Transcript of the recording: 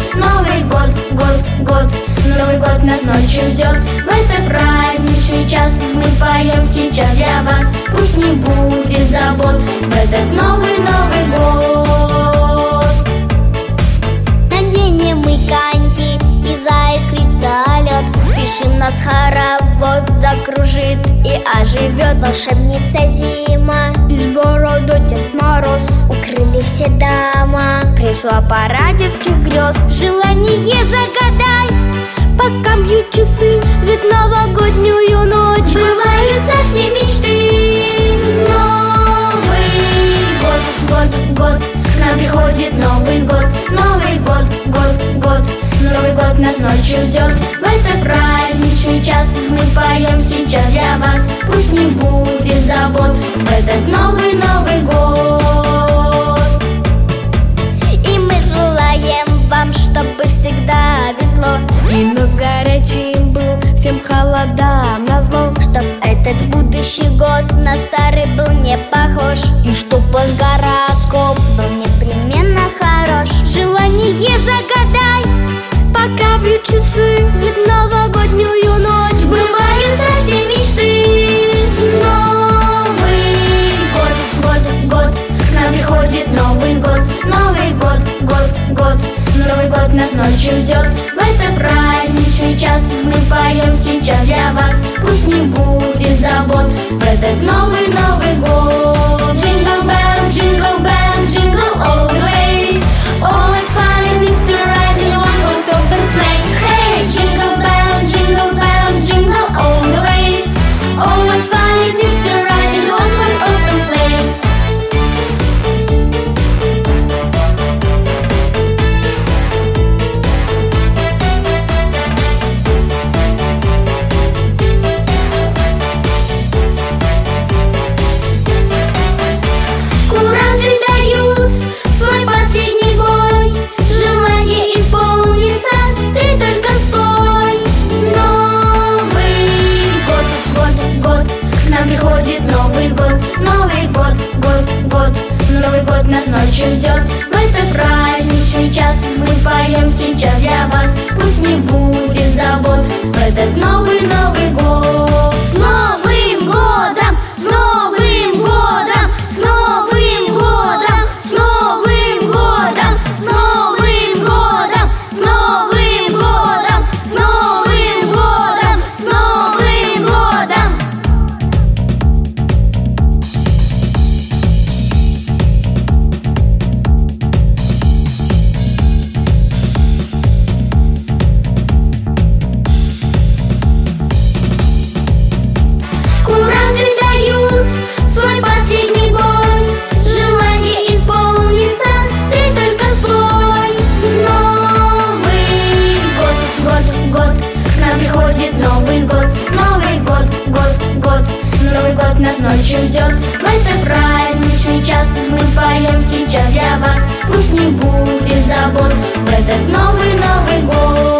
Новый год, год, год, Новый год нас ночью ждет. В этот праздничный час мы поем сейчас для вас. Пусть не будет забот в этот Новый год. Наденем мы коньки и заискрится лед. Спешим, нас хоровод закружит и оживет волшебница зима. Без бороды Дед Мороз Укрыли все дома. Пришла пора детских грез. Желание загадай, Пока бьют часы, ведь новогоднюю ночь сбываются все мечты. Новый год, год, год, к нам приходит Новый год. Новый год, год, год, Новый год нас ночью ждет. В этот праздничный час мы поем сейчас для вас. Пусть не будет забот в этот Новый год. И мы желаем вам, чтобы всегда везло, И нос горячим был, всем холодам назло. чтоб этот будущий год на старый был не похож, И чтоб ваш гороскоп был непременно хорош. желание загадай, пока бьют часы, ведь новогоднюю ночь Сбываются все мечты. Новый год, год, год, к нам приходит Новый год. Новый год, год, год, Новый год нас ночью ждет. В этот праздничный час мы поем сейчас для вас. Пусть не будет забот в этот Новый год. Jingle bell, jingle all the way. Oh, it's fun it is to ride in a one-horse open sleigh. Hey, jingle bell, jingle all the way. Oh, what fun it is to ride in a one-horse open sleigh. Куранты дают свой последний бой. Желание исполнится, ты только спой. Новый год, год, год, к нам приходит Новый год. Новый год, год, год, Новый год нас ночью ждет. В этот праздничный час мы поем сейчас для вас. Пусть не будет забот в этот Новый год. С Новым годом! С Новым годом! С Новым годом! С Новым годом! С Новым годом! С Новым годом! С Новым годом! С Новым годом! Куранты дают свой последний бой. Желание исполнится, ты только спой. Новый год, год, год, к нам приходит Новый год. Новый год, год, год, Новый год нас ночью ждет. В этот праздничный час мы поем сейчас для вас. Пусть не будет забот в этот Новый год.